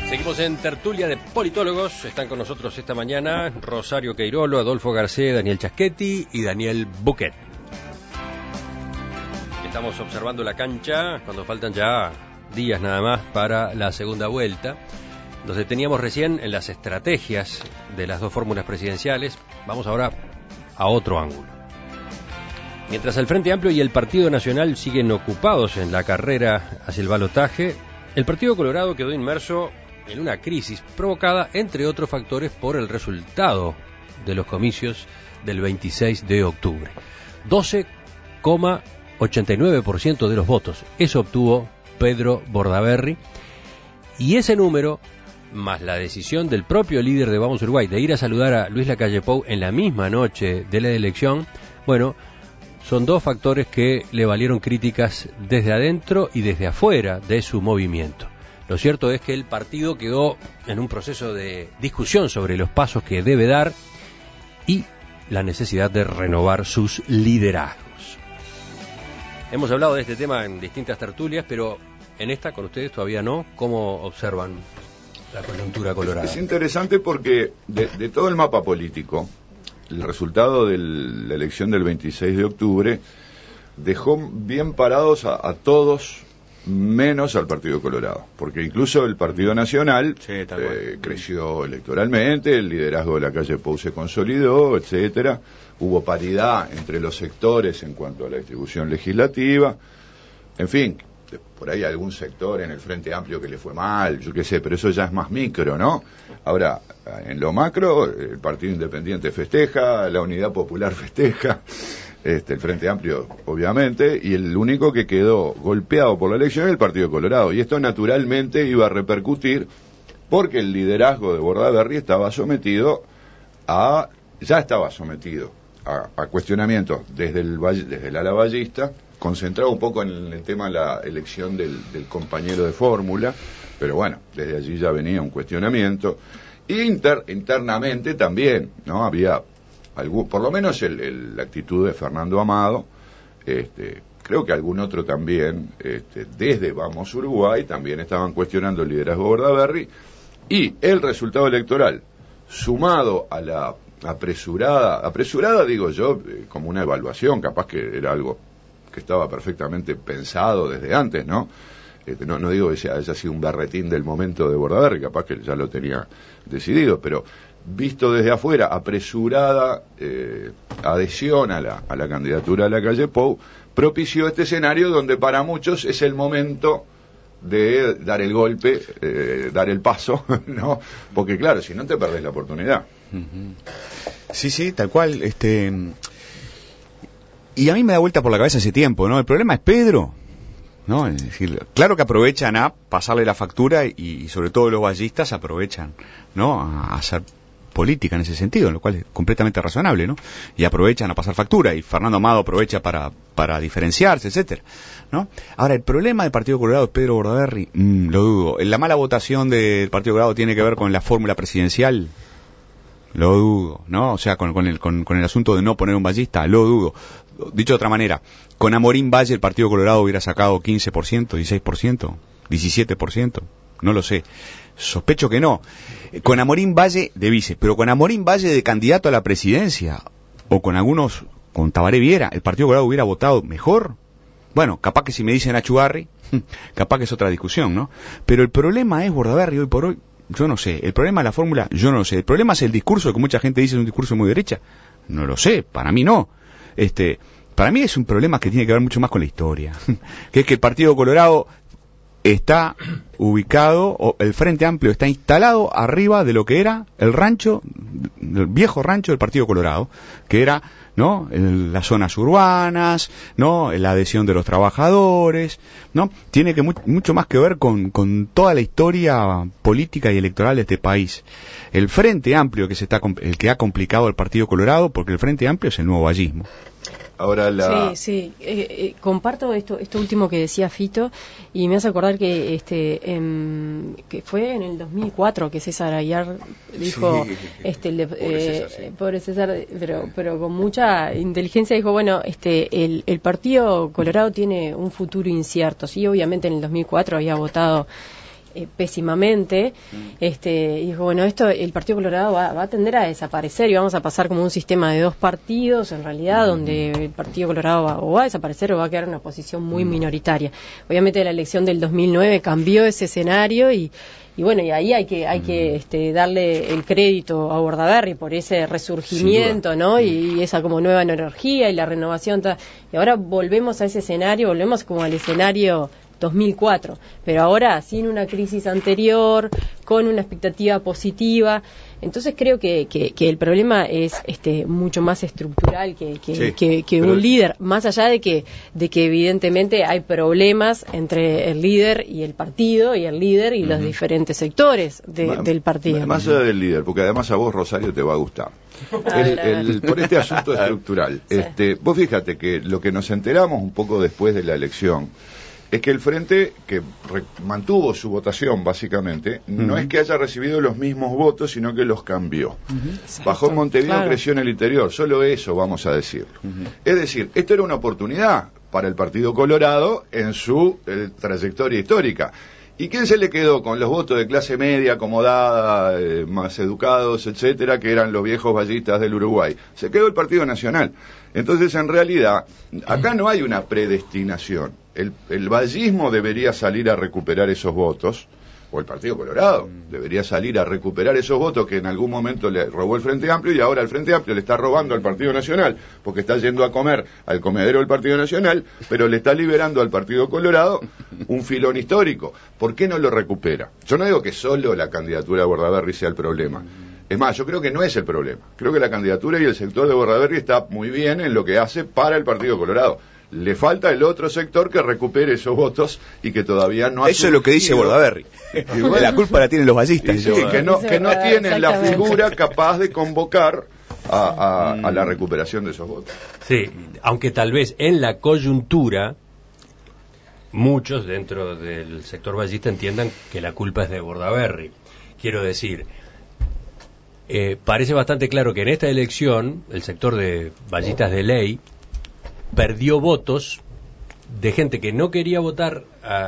Seguimos en tertulia de politólogos. Están con nosotros esta mañana Rosario Queirolo, Adolfo Garcés, Daniel Chaschetti y Daniel Buquet. Estamos observando la cancha cuando faltan ya días nada más para la segunda vuelta. Nos deteníamos recién en las estrategias de las dos fórmulas presidenciales. Vamos ahora a otro ángulo. Mientras el Frente Amplio y el Partido Nacional siguen ocupados en la carrera hacia el balotaje, el Partido Colorado quedó inmerso en una crisis provocada, entre otros factores, por el resultado de los comicios del 26 de octubre. 12,89% de los votos. Eso obtuvo Pedro Bordaberry. Y ese número, más la decisión del propio líder de Vamos Uruguay de ir a saludar a Luis Lacalle Pou en la misma noche de la elección, bueno, son dos factores que le valieron críticas desde adentro y desde afuera de su movimiento. Lo cierto es que el partido quedó en un proceso de discusión sobre los pasos que debe dar y la necesidad de renovar sus liderazgos. Hemos hablado de este tema en distintas tertulias, pero en esta con ustedes todavía no. ¿Cómo observan la coyuntura colorada? Es interesante porque de todo el mapa político, el resultado de la elección del 26 de octubre dejó bien parados a todos, menos al Partido Colorado, porque incluso el Partido Nacional creció electoralmente, el liderazgo de Lacalle Pou se consolidó, etcétera. Hubo paridad entre los sectores en cuanto a la distribución legislativa, en fin, por ahí algún sector en el Frente Amplio que le fue mal, yo qué sé, pero eso ya es más micro, ¿no? Ahora, en lo macro, el Partido Independiente festeja, la Unidad Popular festeja, el Frente Amplio, obviamente, y el único que quedó golpeado por la elección es el Partido Colorado. Y esto naturalmente iba a repercutir porque el liderazgo de Bordaberry estaba sometido a cuestionamientos desde el ala vallista, concentrado un poco en el tema de la elección del compañero de fórmula, pero bueno, desde allí ya venía un cuestionamiento. Y internamente también, ¿no? Había por lo menos la actitud de Fernando Amado, creo que algún otro también, desde Vamos Uruguay, también estaban cuestionando el liderazgo de Bordaberry, y el resultado electoral, sumado a la apresurada digo yo, como una evaluación, capaz que era algo que estaba perfectamente pensado desde antes, ¿no? No digo que haya sido un berretín del momento de Bordaberry, capaz que ya lo tenía decidido, pero visto desde afuera, apresurada adhesión a la candidatura de Lacalle Pou, propició este escenario donde para muchos es el momento de dar el golpe, dar el paso, ¿no? Porque claro, si no te perdés la oportunidad. Sí, tal cual. Y a mí me da vuelta por la cabeza hace tiempo, ¿no? El problema es Pedro, ¿no? Es decir, claro que aprovechan a pasarle la factura y sobre todo los vallistas aprovechan, ¿no? A hacer política en ese sentido, lo cual es completamente razonable, ¿no? Y aprovechan a pasar factura, y Fernando Amado aprovecha para diferenciarse, etcétera, ¿no? Ahora, el problema del Partido Colorado es Pedro Bordaberry, lo dudo. La mala votación del Partido Colorado tiene que ver con la fórmula presidencial, lo dudo, ¿no? O sea, con el asunto de no poner un vallista, lo dudo. Dicho de otra manera, con Amorín Valle el Partido Colorado hubiera sacado 15%, 16%, 17%, no lo sé. Sospecho que no. Con Amorín Valle de vice, pero con Amorín Valle de candidato a la presidencia, o con Tabaré Viera, ¿el Partido Colorado hubiera votado mejor? Bueno, capaz que si me dicen Achugarri, capaz que es otra discusión, ¿no? Pero el problema es Bordaberry hoy por hoy, yo no sé. El problema es la fórmula, yo no lo sé. El problema es el discurso, que mucha gente dice es un discurso muy derecha. No lo sé, para mí no. Para mí es un problema que tiene que ver mucho más con la historia. Que es que el Partido Colorado está ubicado, o el Frente Amplio está instalado arriba de lo que era el viejo rancho del Partido Colorado, que era, ¿no?, las zonas urbanas, ¿no?, la adhesión de los trabajadores, ¿no? Tiene mucho más que ver con toda la historia política y electoral de este país. El Frente Amplio el que ha complicado al Partido Colorado, porque el Frente Amplio es el nuevo vallismo. Ahora Sí, comparto esto último que decía Fito, y me hace acordar que que fue en el 2004 que César Aguiar dijo, pobre César, pero con mucha inteligencia dijo, bueno, el Partido Colorado tiene un futuro incierto. Sí, obviamente en el 2004 había votado pésimamente, y dijo, bueno, esto, el Partido Colorado va a tender a desaparecer y vamos a pasar como un sistema de 2 partidos, en realidad, donde el Partido Colorado va a desaparecer o va a quedar en una posición muy minoritaria. Obviamente la elección del 2009 cambió ese escenario y bueno, y ahí hay que darle el crédito a Bordaberry por ese resurgimiento, ¿no? Y esa como nueva energía y la renovación. Y ahora volvemos a ese escenario, volvemos como al escenario 2004, pero ahora sin una crisis anterior, con una expectativa positiva. Entonces creo que el problema es mucho más estructural que un líder, más allá de que evidentemente hay problemas entre el líder y el partido, y el líder y los diferentes sectores del partido. Más allá del líder, porque además a vos, Rosario, te va a gustar. Por este asunto estructural. Vos fíjate que lo que nos enteramos un poco después de la elección es que el Frente, que mantuvo su votación básicamente, no es que haya recibido los mismos votos, sino que los cambió. Bajó en Montevideo, creció en el interior, solo eso vamos a decir. Es decir, esto era una oportunidad para el Partido Colorado en su trayectoria histórica. ¿Y quién se le quedó con los votos de clase media, acomodada, más educados, etcétera, que eran los viejos vallistas del Uruguay? Se quedó el Partido Nacional. Entonces, en realidad, acá no hay una predestinación. El vallismo debería salir a recuperar esos votos, o el Partido Colorado debería salir a recuperar esos votos que en algún momento le robó el Frente Amplio, y ahora el Frente Amplio le está robando al Partido Nacional, porque está yendo a comer al comedero del Partido Nacional, pero le está liberando al Partido Colorado un filón histórico. ¿Por qué no lo recupera? Yo no digo que solo la candidatura de Bordaberry sea el problema. Es más, yo creo que no es el problema. Creo que la candidatura y el sector de Bordaberry está muy bien en lo que hace para el Partido Colorado. Le falta el otro sector que recupere esos votos y que todavía no ha Eso es lo que dice Bordaberry. Bueno, la culpa la tienen los vallistas. Sí, que no tienen la figura capaz de convocar a la recuperación de esos votos. Sí, aunque tal vez en la coyuntura muchos dentro del sector vallista entiendan que la culpa es de Bordaberry. Quiero decir, parece bastante claro que en esta elección el sector de vallistas de ley perdió votos de gente que no quería votar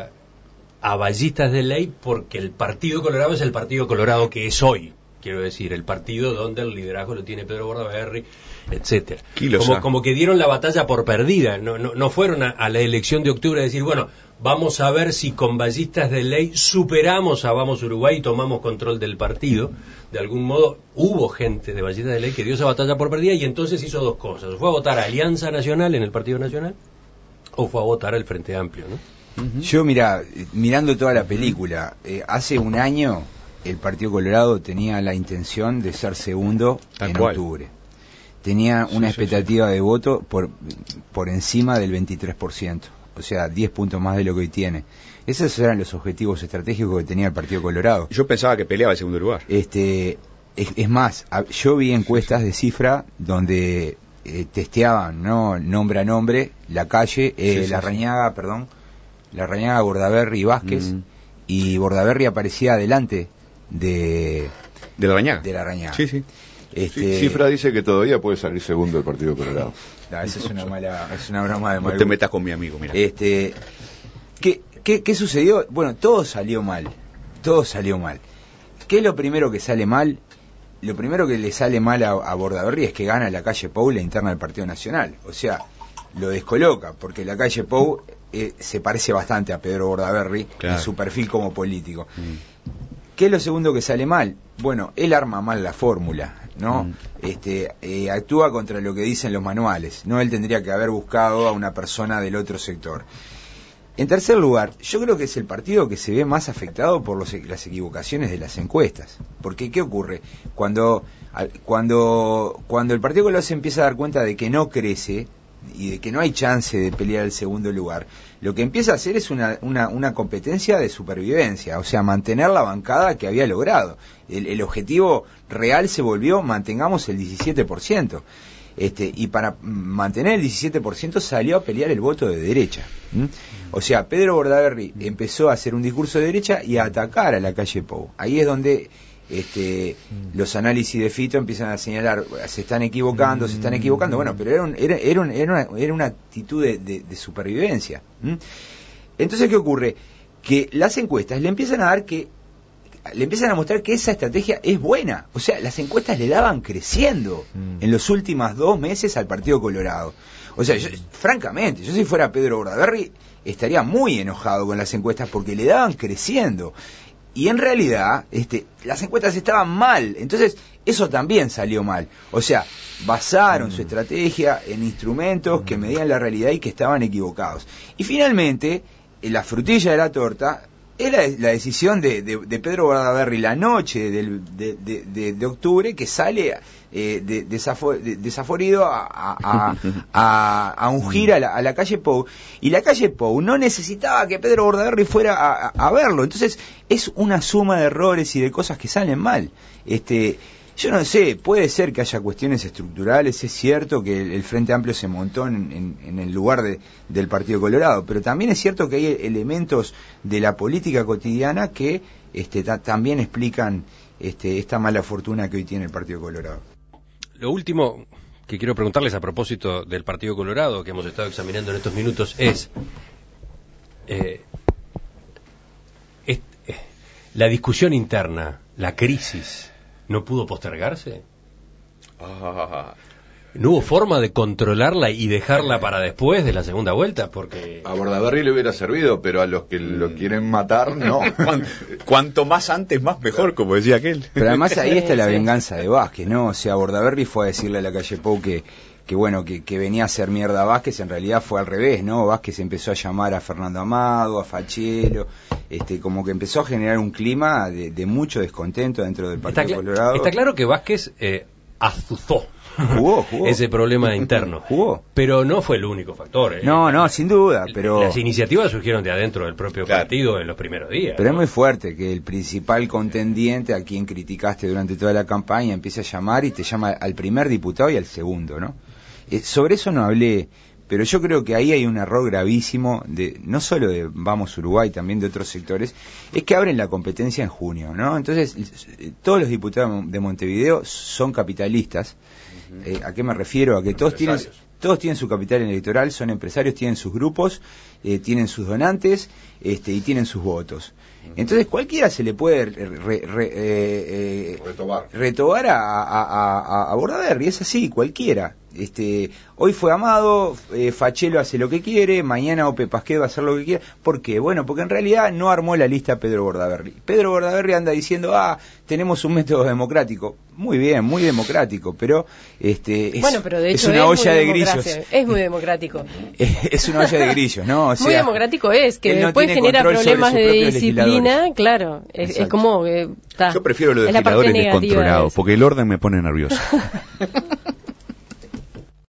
a vallistas de ley porque el Partido Colorado es el Partido Colorado que es hoy. Quiero decir, el partido donde el liderazgo lo tiene Pedro Bordaberry, etcétera. Como que dieron la batalla por perdida. No fueron a la elección de octubre a decir, bueno, vamos a ver si con vallistas de ley superamos a Vamos Uruguay y tomamos control del partido. De algún modo hubo gente de vallistas de ley que dio esa batalla por perdida y entonces hizo 2 cosas. Fue a votar a Alianza Nacional en el Partido Nacional o fue a votar al Frente Amplio, ¿no? Yo, mirando toda la película, hace un año el Partido Colorado tenía la intención de ser segundo en octubre. Tenía una expectativa de voto por encima del 23%, o sea, 10 puntos más de lo que hoy tiene. Esos eran los objetivos estratégicos que tenía el Partido Colorado. Yo pensaba que peleaba el segundo lugar. Es más, yo vi encuestas de cifra donde testeaban, ¿no?, nombre a nombre, la calle, Larrañaga, Bordaberry y Vázquez, y Bordaberry aparecía adelante de Larrañaga. Sí. Cifra dice que todavía puede salir segundo el Partido Colorado. No, esa es una broma de mal. No te metas con mi amigo, mira. ¿Qué sucedió? Bueno, todo salió mal. ¿Qué es lo primero que sale mal? Lo primero que le sale mal a Bordaberry es que gana la calle Pou la interna del Partido Nacional. O sea, lo descoloca, porque la calle Pou se parece bastante a Pedro Bordaberry en su perfil como político. ¿Qué es lo segundo que sale mal? Bueno, él arma mal la fórmula, ¿no? Actúa contra lo que dicen los manuales, ¿no? Él tendría que haber buscado a una persona del otro sector. En tercer lugar, yo creo que es el partido que se ve más afectado por las equivocaciones de las encuestas. Porque, ¿qué ocurre? Cuando el Partido Colorado se empieza a dar cuenta de que no crece y de que no hay chance de pelear el segundo lugar, lo que empieza a hacer es una competencia de supervivencia, o sea, mantener la bancada que había logrado. El objetivo real se volvió, mantengamos el 17%. Y para mantener el 17% salió a pelear el voto de derecha. O sea, Pedro Bordaberry empezó a hacer un discurso de derecha y a atacar a la calle Pou. Ahí es donde los análisis de Fito empiezan a señalar, se están equivocando. Bueno, pero era una actitud de supervivencia. Entonces, ¿qué ocurre? que las encuestas le empiezan a mostrar que esa estrategia es buena. O sea, las encuestas le daban creciendo en los últimos 2 meses al Partido Colorado. O sea, francamente, yo si fuera Pedro Bordaberry estaría muy enojado con las encuestas porque le daban creciendo. Y en realidad, las encuestas estaban mal. Entonces, eso también salió mal. O sea, basaron su estrategia en instrumentos que medían la realidad y que estaban equivocados. Y finalmente, la frutilla de la torta es la decisión de Pedro Bordaberry la noche de octubre, que sale desaforido a ungir a la calle Pou, y la calle Pou no necesitaba que Pedro Bordaberry fuera a verlo. Entonces es una suma de errores y de cosas que salen mal. Yo no sé, puede ser que haya cuestiones estructurales, es cierto que el Frente Amplio se montó en el lugar del Partido Colorado, pero también es cierto que hay elementos de la política cotidiana que también explican esta mala fortuna que hoy tiene el Partido Colorado. Lo último que quiero preguntarles a propósito del Partido Colorado, que hemos estado examinando en estos minutos, es la discusión interna, la crisis, ¿no pudo postergarse? ¿No hubo forma de controlarla y dejarla para después de la segunda vuelta? Porque a Bordaberry le hubiera servido, pero a los que lo quieren matar, no. Cuanto más antes, más mejor, como decía aquel. Pero además ahí está la venganza de Vázquez, ¿no? O sea, Bordaberry fue a decirle a la calle Pou que venía a hacer mierda a Vázquez. En realidad fue al revés, ¿no? Vázquez empezó a llamar a Fernando Amado, a Fachelo, como que empezó a generar un clima de mucho descontento dentro del Partido Colorado. Está claro que Vázquez azuzó jugó ese problema interno. Pero no fue el único factor. No, sin duda, pero las iniciativas surgieron de adentro del propio partido en los primeros días. Pero es muy fuerte que el principal contendiente, a quien criticaste durante toda la campaña, empiece a llamar y te llama al primer diputado y al segundo, ¿no? Sobre eso no hablé, pero yo creo que ahí hay un error gravísimo, no solo de Vamos Uruguay, también de otros sectores, es que abren la competencia en junio, ¿no? Entonces, todos los diputados de Montevideo son capitalistas. ¿A qué me refiero? A que todos tienen su capital electoral, son empresarios, tienen sus grupos, tienen sus donantes y tienen sus votos. Entonces cualquiera se le puede retobar a Bordaberry, es así, cualquiera. Hoy fue Amado, Fachelo hace lo que quiere, mañana Ope Pasquet va a hacer lo que quiere. ¿Por qué? Bueno, porque en realidad no armó la lista Pedro Bordaberry. Pedro Bordaberry anda diciendo, tenemos un método democrático. Muy bien, muy democrático, pero pero de hecho es una olla de grillos. Es muy democrático. Es una olla de grillos, ¿no? O sea, muy democrático es, que después genera problemas de disciplina, claro. Es como que yo prefiero los legisladores descontrolados, porque el orden me pone nervioso.